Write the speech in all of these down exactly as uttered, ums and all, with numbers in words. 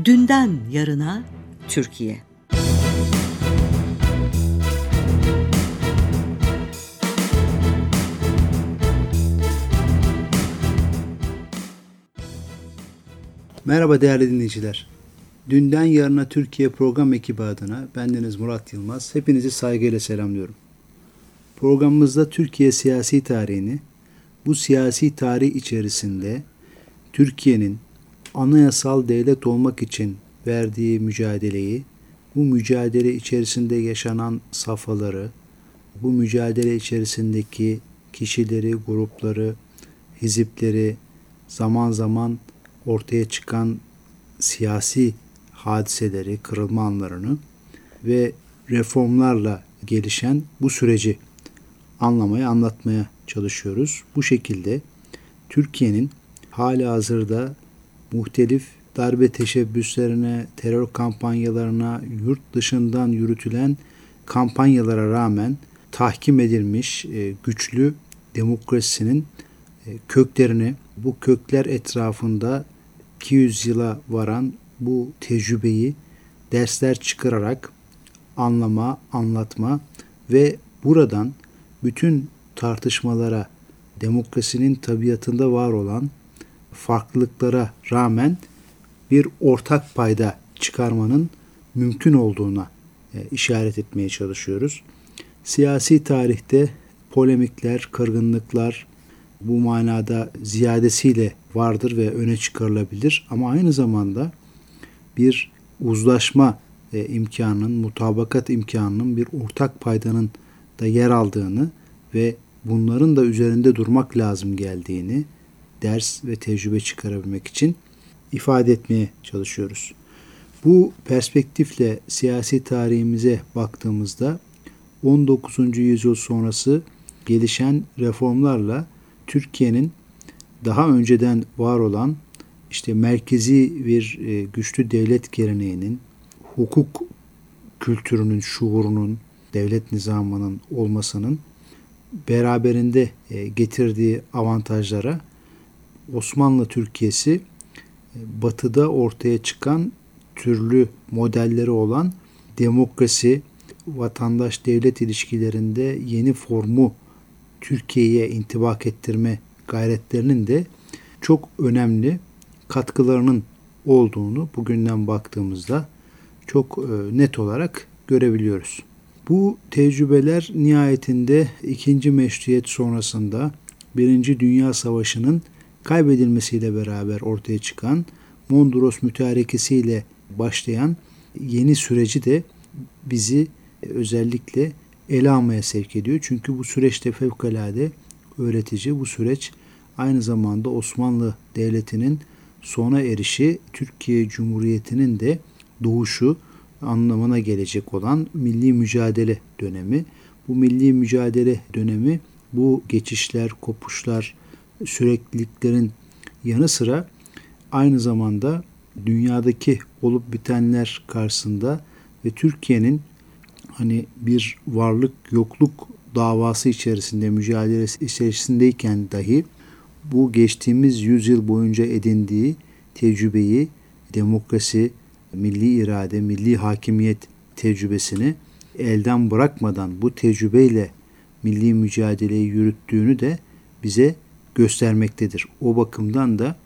Dünden yarına Türkiye. Merhaba değerli dinleyiciler. Dünden yarına Türkiye program ekibi adına bendeniz Murat Yılmaz. Hepinizi saygıyla selamlıyorum. Programımızda Türkiye siyasi tarihini, bu siyasi tarih içerisinde Türkiye'nin anayasal devlet olmak için verdiği mücadeleyi, bu mücadele içerisinde yaşanan safhaları, bu mücadele içerisindeki kişileri, grupları, hizipleri, zaman zaman ortaya çıkan siyasi hadiseleri, kırılma anlarını ve reformlarla gelişen bu süreci anlamaya, anlatmaya çalışıyoruz. Bu şekilde Türkiye'nin halihazırda muhtelif darbe teşebbüslerine, terör kampanyalarına, yurt dışından yürütülen kampanyalara rağmen tahkim edilmiş güçlü demokrasinin köklerini, bu kökler etrafında iki yüz yıla varan bu tecrübeyi dersler çıkararak anlama, anlatma ve buradan bütün tartışmalara, demokrasinin tabiatında var olan farklılıklara rağmen bir ortak payda çıkarmanın mümkün olduğuna işaret etmeye çalışıyoruz. Siyasi tarihte polemikler, kırgınlıklar bu manada ziyadesiyle vardır ve öne çıkarılabilir. Ama aynı zamanda bir uzlaşma e, imkanının, mutabakat imkanının, bir ortak paydanın da yer aldığını ve bunların da üzerinde durmak lazım geldiğini ders ve tecrübe çıkarabilmek için ifade etmeye çalışıyoruz. Bu perspektifle siyasi tarihimize baktığımızda on dokuzuncu yüzyıl sonrası gelişen reformlarla Türkiye'nin daha önceden var olan işte merkezi bir e, güçlü devlet geleneğinin, hukuk kültürünün, şuurunun, devlet nizamının olmasının beraberinde e, getirdiği avantajlara Osmanlı Türkiye'si e, batıda ortaya çıkan türlü modelleri olan demokrasi, vatandaş-devlet ilişkilerinde yeni formu Türkiye'ye intibak ettirme gayretlerinin de çok önemli katkılarının olduğunu bugünden baktığımızda çok net olarak görebiliyoruz. Bu tecrübeler nihayetinde ikinci Meşruiyet sonrasında Birinci Dünya Savaşı'nın kaybedilmesiyle beraber ortaya çıkan Mondros Mütarekesi'yle başlayan yeni süreci de bizi özellikle ele almaya sevk ediyor. Çünkü bu süreçte fevkalade öğretici. Bu süreç aynı zamanda Osmanlı Devleti'nin sona erişi, Türkiye Cumhuriyeti'nin de doğuşu anlamına gelecek olan milli mücadele dönemi. Bu milli mücadele dönemi bu geçişler, kopuşlar, sürekliliklerin yanı sıra aynı zamanda dünyadaki olup bitenler karşısında ve Türkiye'nin hani bir varlık yokluk davası içerisinde, mücadelesi içerisindeyken dahi bu geçtiğimiz yüzyıl boyunca edindiği tecrübeyi, demokrasi, milli irade, milli hakimiyet tecrübesini elden bırakmadan bu tecrübeyle milli mücadeleyi yürüttüğünü de bize göstermektedir. O bakımdan da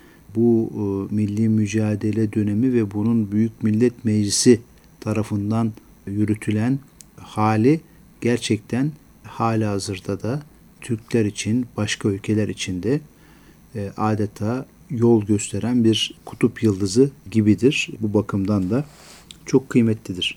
bu e, milli mücadele dönemi ve bunun Büyük Millet Meclisi tarafından yürütülen hali gerçekten halihazırda da Türkler için, başka ülkeler için de e, adeta yol gösteren bir kutup yıldızı gibidir. Bu bakımdan da çok kıymetlidir.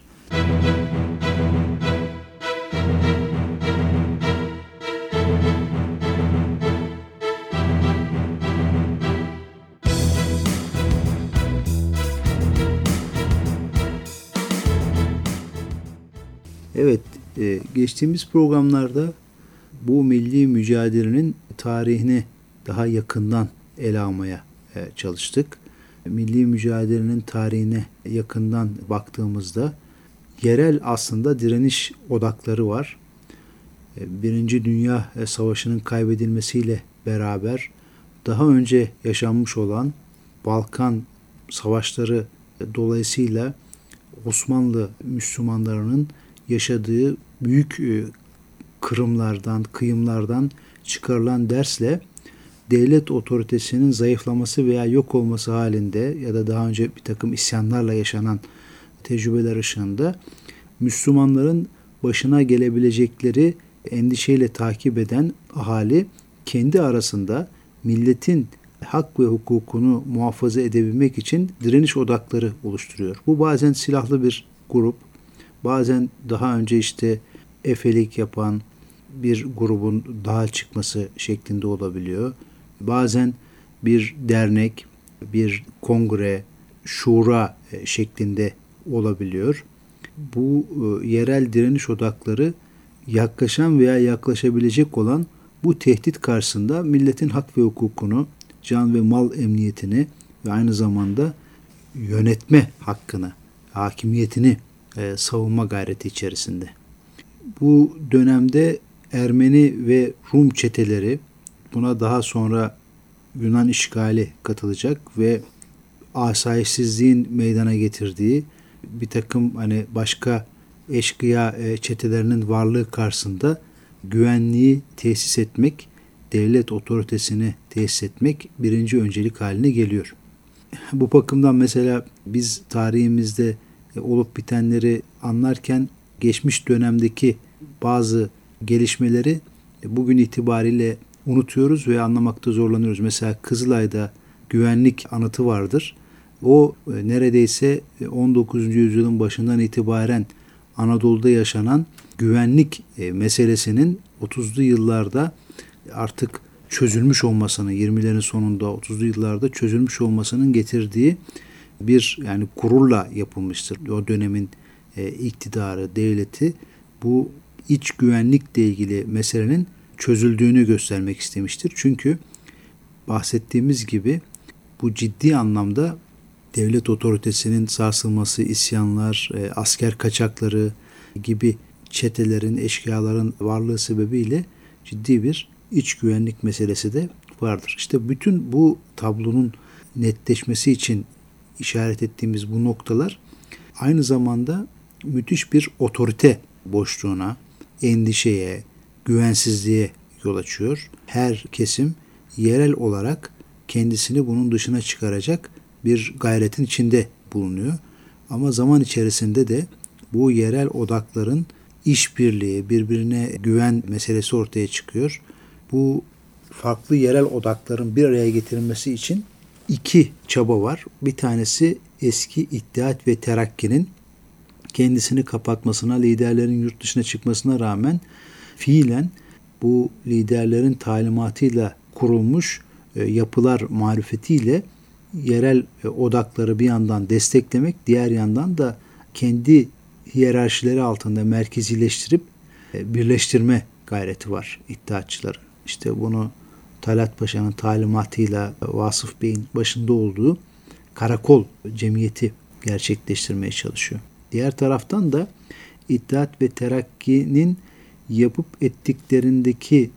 Evet, e, geçtiğimiz programlarda bu milli mücadelenin tarihini daha yakından ele almaya e, çalıştık. Milli mücadelenin tarihine yakından baktığımızda yerel aslında direniş odakları var. E, Birinci Dünya Savaşı'nın kaybedilmesiyle beraber daha önce yaşanmış olan Balkan savaşları Dolayısıyla Osmanlı Müslümanlarının yaşadığı büyük kırımlardan, kıyımlardan çıkarılan dersle devlet otoritesinin zayıflaması veya yok olması halinde ya da daha önce bir takım isyanlarla yaşanan tecrübeler ışığında Müslümanların başına gelebilecekleri endişeyle takip eden ahali kendi arasında milletin hak ve hukukunu muhafaza edebilmek için direniş odakları oluşturuyor. Bu bazen silahlı bir grup, bazen daha önce işte efelik yapan bir grubun daha çıkması şeklinde olabiliyor. Bazen bir dernek, bir kongre, şura şeklinde olabiliyor. Bu yerel direniş odakları yaklaşan veya yaklaşabilecek olan bu tehdit karşısında milletin hak ve hukukunu, can ve mal emniyetini ve aynı zamanda yönetme hakkını, hakimiyetini e, savunma gayreti içerisinde. Bu dönemde Ermeni ve Rum çeteleri, buna daha sonra Yunan işgali katılacak ve asayişsizliğin meydana getirdiği bir takım hani başka eşkıya çetelerinin varlığı karşısında güvenliği tesis etmek, devlet otoritesini tesis etmek birinci öncelik haline geliyor. Bu bakımdan mesela biz tarihimizde olup bitenleri anlarken geçmiş dönemdeki bazı gelişmeleri bugün itibariyle unutuyoruz ve anlamakta zorlanıyoruz. Mesela Kızılay'da güvenlik anıtı vardır. O neredeyse on dokuzuncu yüzyılın başından itibaren Anadolu'da yaşanan güvenlik meselesinin otuzlu yıllarda artık çözülmüş olmasını, yirmilerin sonunda otuzlu yıllarda çözülmüş olmasının getirdiği bir yani gururla yapılmıştır. O dönemin e, iktidarı, devleti bu iç güvenlikle ilgili meselenin çözüldüğünü göstermek istemiştir. Çünkü bahsettiğimiz gibi bu ciddi anlamda devlet otoritesinin sarsılması, isyanlar, e, asker kaçakları gibi çetelerin, eşkıyaların varlığı sebebiyle ciddi bir iç güvenlik meselesi de vardır. İşte bütün bu tablonun netleşmesi için işaret ettiğimiz bu noktalar aynı zamanda müthiş bir otorite boşluğuna, endişeye, güvensizliğe yol açıyor. Her kesim yerel olarak kendisini bunun dışına çıkaracak bir gayretin içinde bulunuyor. Ama zaman içerisinde de bu yerel odakların işbirliği, birbirine güven meselesi ortaya çıkıyor. Bu farklı yerel odakların bir araya getirilmesi için iki çaba var. Bir tanesi eski İttihat ve Terakki'nin kendisini kapatmasına, liderlerin yurt dışına çıkmasına rağmen fiilen bu liderlerin talimatıyla kurulmuş yapılar marifetiyle yerel odakları bir yandan desteklemek, diğer yandan da kendi hiyerarşileri altında merkezileştirip birleştirme gayreti var İttihatçıların. İşte bunu Talat Paşa'nın talimatıyla Vasıf Bey'in başında olduğu Karakol Cemiyeti gerçekleştirmeye çalışıyor. Diğer taraftan da İttihat ve Terakki'nin yapıp ettiklerindeki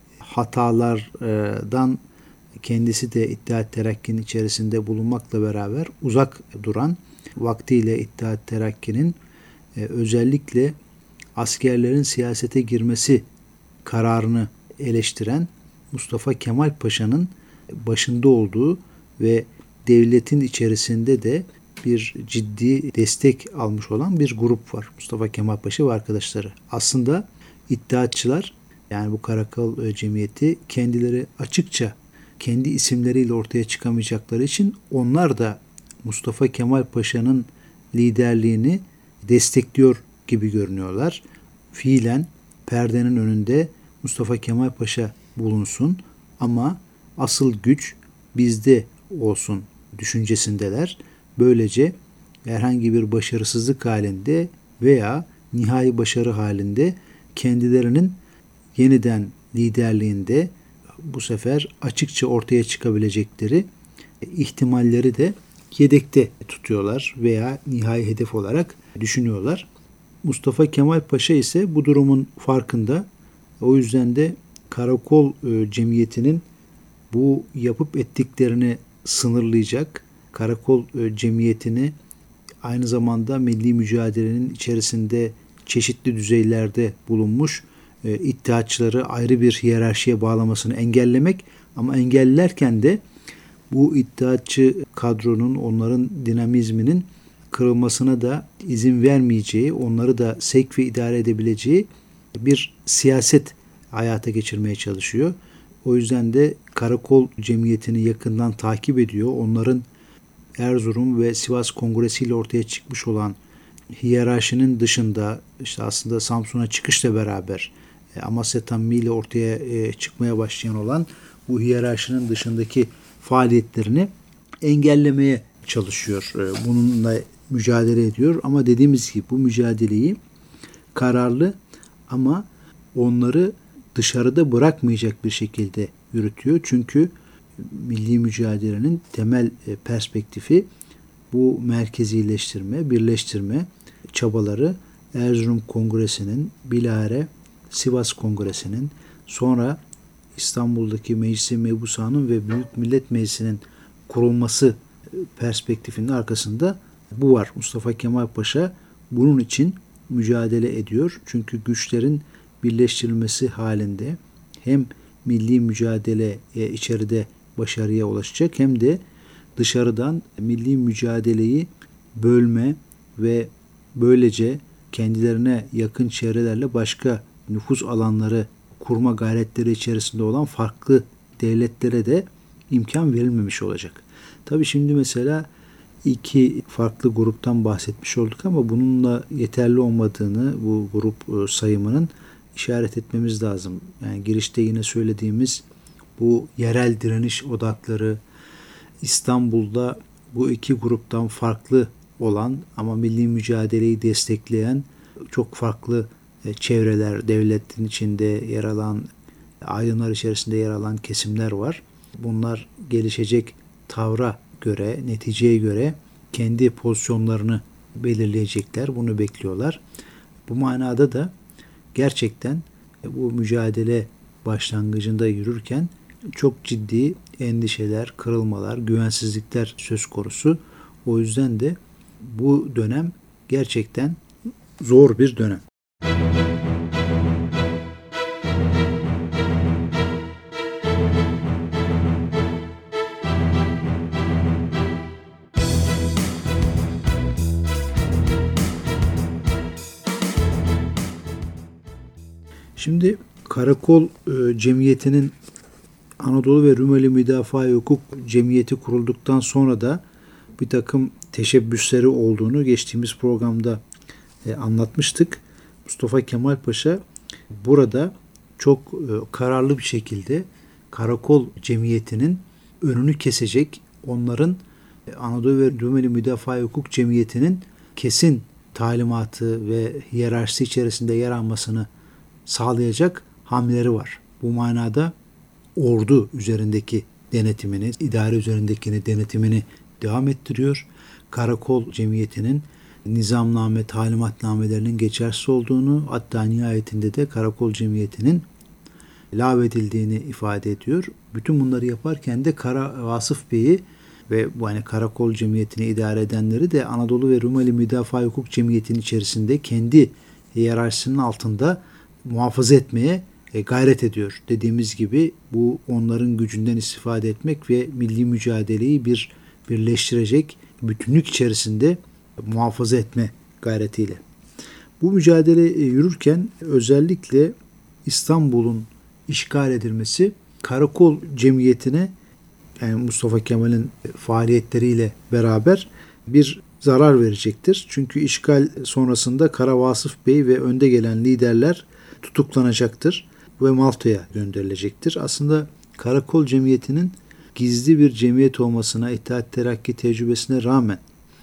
hatalardan kendisi de İttihat Terakki'nin içerisinde bulunmakla beraber uzak duran, vaktiyle İttihat Terakki'nin özellikle askerlerin siyasete girmesi kararını eleştiren Mustafa Kemal Paşa'nın başında olduğu ve devletin içerisinde de bir ciddi destek almış olan bir grup var. Mustafa Kemal Paşa ve arkadaşları. Aslında İttihatçılar, yani bu Karakol Cemiyeti kendileri açıkça kendi isimleriyle ortaya çıkamayacakları için onlar da Mustafa Kemal Paşa'nın liderliğini destekliyor gibi görünüyorlar. Fiilen perdenin önünde Mustafa Kemal Paşa bulunsun ama asıl güç bizde olsun düşüncesindeler. Böylece herhangi bir başarısızlık halinde veya nihai başarı halinde kendilerinin yeniden liderliğinde bu sefer açıkça ortaya çıkabilecekleri ihtimalleri de yedekte tutuyorlar veya nihai hedef olarak düşünüyorlar. Mustafa Kemal Paşa ise bu durumun farkında. O yüzden de Karakol Cemiyeti'nin bu yapıp ettiklerini sınırlayacak, Karakol Cemiyeti'ni aynı zamanda milli mücadelenin içerisinde çeşitli düzeylerde bulunmuş e, İttihatçıları ayrı bir hiyerarşiye bağlamasını engellemek, ama engellerken de bu İttihatçı kadronun, onların dinamizminin kırılmasına da izin vermeyeceği, onları da sevk ve idare edebileceği bir siyaset hayata geçirmeye çalışıyor. O yüzden de Karakol Cemiyeti'ni yakından takip ediyor. Onların Erzurum ve Sivas Kongresi ile ortaya çıkmış olan hiyerarşinin dışında, işte aslında Samsun'a çıkışla beraber Amasya Tamimi ile ortaya çıkmaya başlayan olan bu hiyerarşinin dışındaki faaliyetlerini engellemeye çalışıyor. Bununla mücadele ediyor, ama dediğimiz gibi bu mücadeleyi kararlı ama onları dışarıda bırakmayacak bir şekilde yürütüyor. Çünkü milli mücadelenin temel perspektifi bu merkezileştirme, birleştirme çabaları. Erzurum Kongresi'nin, bilahare Sivas Kongresi'nin, sonra İstanbul'daki Meclis-i Mebusa'nın ve Büyük Millet Meclisi'nin kurulması perspektifinin arkasında bu var. Mustafa Kemal Paşa bunun için mücadele ediyor. Çünkü güçlerin birleştirilmesi halinde hem milli mücadele içeride başarıya ulaşacak, hem de dışarıdan milli mücadeleyi bölme ve böylece kendilerine yakın çevrelerle başka nüfuz alanları kurma gayretleri içerisinde olan farklı devletlere de imkan verilmemiş olacak. Tabii şimdi mesela iki farklı gruptan bahsetmiş olduk, ama bununla yeterli olmadığını, bu grup sayımının işaret etmemiz lazım. Yani girişte yine söylediğimiz bu yerel direniş odakları, İstanbul'da bu iki gruptan farklı olan ama milli mücadeleyi destekleyen çok farklı çevreler, devletin içinde yer alan, aydınlar içerisinde yer alan kesimler var. Bunlar gelişecek tavra göre, neticeye göre kendi pozisyonlarını belirleyecekler. Bunu bekliyorlar. Bu manada da gerçekten bu mücadele başlangıcında yürürken çok ciddi endişeler, kırılmalar, güvensizlikler söz konusu. O yüzden de bu dönem gerçekten zor bir dönem. Şimdi Karakol e, Cemiyeti'nin Anadolu ve Rumeli Müdafaa-i Hukuk Cemiyeti kurulduktan sonra da bir takım teşebbüsleri olduğunu geçtiğimiz programda e, anlatmıştık. Mustafa Kemal Paşa burada çok e, kararlı bir şekilde Karakol Cemiyeti'nin önünü kesecek, onların e, Anadolu ve Rumeli Müdafaa-i Hukuk Cemiyeti'nin kesin talimatı ve hiyerarşisi içerisinde yer almasını sağlayacak hamleleri var. Bu manada ordu üzerindeki denetimini, idare üzerindeki denetimini devam ettiriyor. Karakol Cemiyeti'nin nizamname, talimatnamelerinin geçersiz olduğunu, hatta nihayetinde de Karakol Cemiyeti'nin lağvedildiğini ifade ediyor. Bütün bunları yaparken de Kara Vasıf Bey'i ve bu hani Karakol Cemiyeti'ni idare edenleri de Anadolu ve Rumeli Müdafaa-i Hukuk Cemiyeti'nin içerisinde kendi hiyerarşisinin altında muhafaza etmeye gayret ediyor. Dediğimiz gibi bu onların gücünden istifade etmek ve milli mücadeleyi bir birleştirecek, bütünlük içerisinde muhafaza etme gayretiyle. Bu mücadele yürürken özellikle İstanbul'un işgal edilmesi Karakol Cemiyeti'ne, yani Mustafa Kemal'in faaliyetleriyle beraber bir zarar verecektir. Çünkü işgal sonrasında Kara Vasıf Bey ve önde gelen liderler tutuklanacaktır ve Malta'ya gönderilecektir. Aslında Karakol Cemiyeti'nin gizli bir cemiyet olmasına, İttihat Terakki tecrübesine rağmen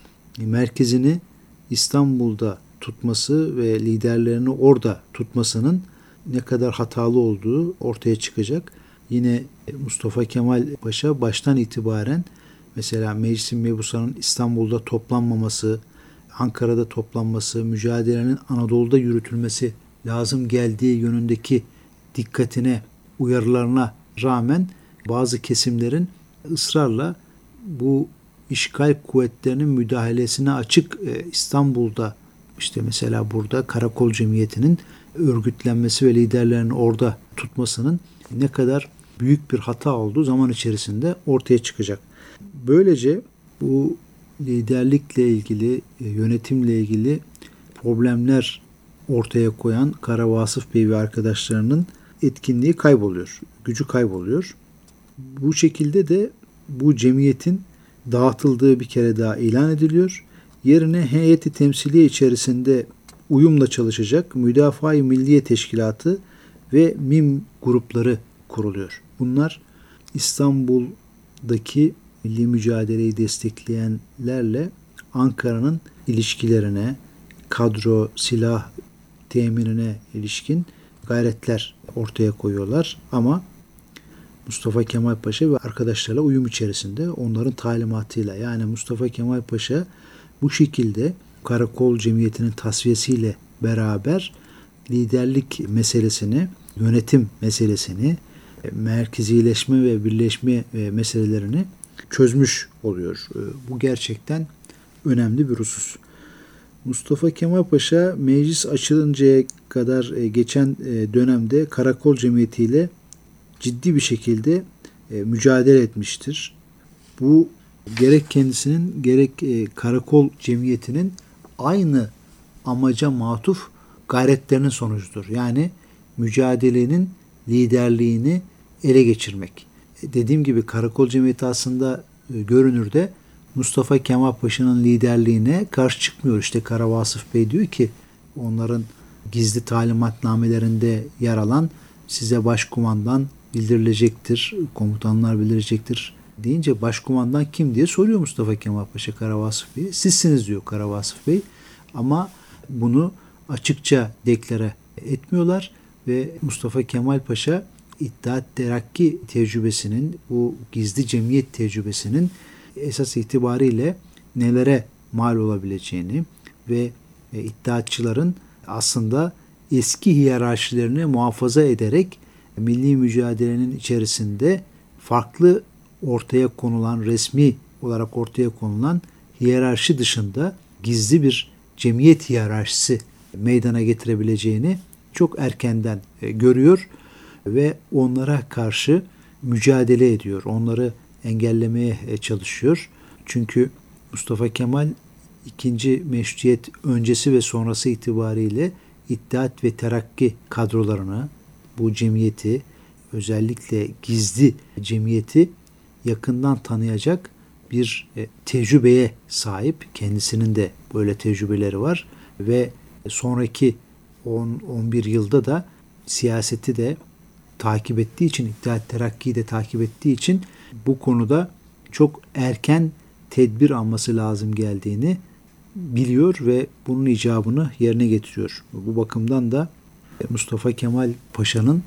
merkezini İstanbul'da tutması ve liderlerini orada tutmasının ne kadar hatalı olduğu ortaya çıkacak. Yine Mustafa Kemal Paşa baştan itibaren mesela Meclis-i Mebusa'nın İstanbul'da toplanmaması, Ankara'da toplanması, mücadelenin Anadolu'da yürütülmesi lazım geldiği yönündeki dikkatine, uyarılarına rağmen bazı kesimlerin ısrarla bu işgal kuvvetlerinin müdahalesine açık e, İstanbul'da işte mesela burada Karakol Cemiyeti'nin örgütlenmesi ve liderlerini orada tutmasının ne kadar büyük bir hata olduğu zaman içerisinde ortaya çıkacak. Böylece bu liderlikle ilgili, yönetimle ilgili problemler ortaya koyan Kara Vasıf Bey ve arkadaşlarının etkinliği kayboluyor, gücü kayboluyor. Bu şekilde de bu cemiyetin dağıtıldığı bir kere daha ilan ediliyor. Yerine heyeti temsiliye içerisinde uyumla çalışacak Müdafaa-i Milliye Teşkilatı ve MİM grupları kuruluyor. Bunlar İstanbul'daki milli mücadeleyi destekleyenlerle Ankara'nın ilişkilerine, kadro, silah teminine ilişkin gayretler ortaya koyuyorlar. Ama Mustafa Kemal Paşa ve arkadaşlarla uyum içerisinde, onların talimatıyla, yani Mustafa Kemal Paşa bu şekilde Karakol Cemiyeti'nin tasfiyesiyle beraber liderlik meselesini, yönetim meselesini, merkezileşme ve birleşme meselelerini çözmüş oluyor. Bu gerçekten önemli bir husus. Mustafa Kemal Paşa meclis açılıncaya kadar geçen dönemde Karakol Cemiyeti ile ciddi bir şekilde mücadele etmiştir. Bu gerek kendisinin gerek Karakol Cemiyeti'nin aynı amaca matuf gayretlerinin sonucudur. Yani mücadelenin liderliğini ele geçirmek. Dediğim gibi Karakol Cemiyeti aslında görünürde Mustafa Kemal Paşa'nın liderliğine karşı çıkmıyor. İşte Kara Vasıf Bey diyor ki onların gizli talimatnamelerinde yer alan size başkumandan bildirilecektir, komutanlar bildirecektir deyince başkumandan kim diye soruyor Mustafa Kemal Paşa Kara Vasıf Bey. Sizsiniz diyor Kara Vasıf Bey. Ama bunu açıkça deklare etmiyorlar ve Mustafa Kemal Paşa İttihat Terakki tecrübesinin, bu gizli cemiyet tecrübesinin esas itibariyle nelere mal olabileceğini ve İttihatçıların aslında eski hiyerarşilerini muhafaza ederek milli mücadelenin içerisinde farklı ortaya konulan, resmi olarak ortaya konulan hiyerarşi dışında gizli bir cemiyet hiyerarşisi meydana getirebileceğini çok erkenden görüyor ve onlara karşı mücadele ediyor. Onları engellemeye çalışıyor. Çünkü Mustafa Kemal ikinci meşrutiyet öncesi ve sonrası itibariyle İttihat ve Terakki kadrolarını, bu cemiyeti, özellikle gizli cemiyeti yakından tanıyacak bir tecrübeye sahip. Kendisinin de böyle tecrübeleri var ve sonraki on on bir yılda da siyaseti de takip ettiği için, İttihat Terakki'yi de takip ettiği için bu konuda çok erken tedbir alması lazım geldiğini biliyor ve bunun icabını yerine getiriyor. Bu bakımdan da Mustafa Kemal Paşa'nın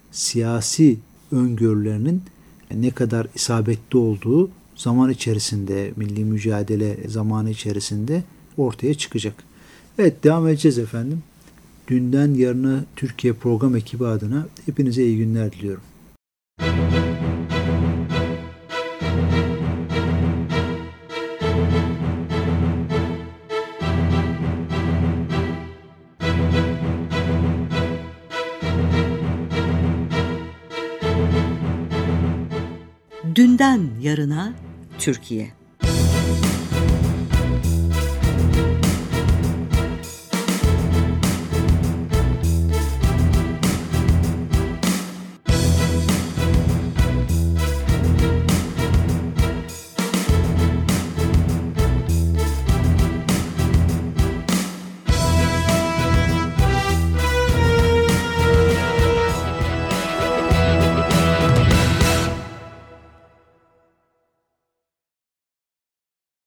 siyasi öngörülerinin ne kadar isabetli olduğu zaman içerisinde, milli mücadele zamanı içerisinde ortaya çıkacak. Evet, devam edeceğiz efendim. Dünden Yarına Türkiye program ekibi adına hepinize iyi günler diliyorum. Dünden Yarına Türkiye.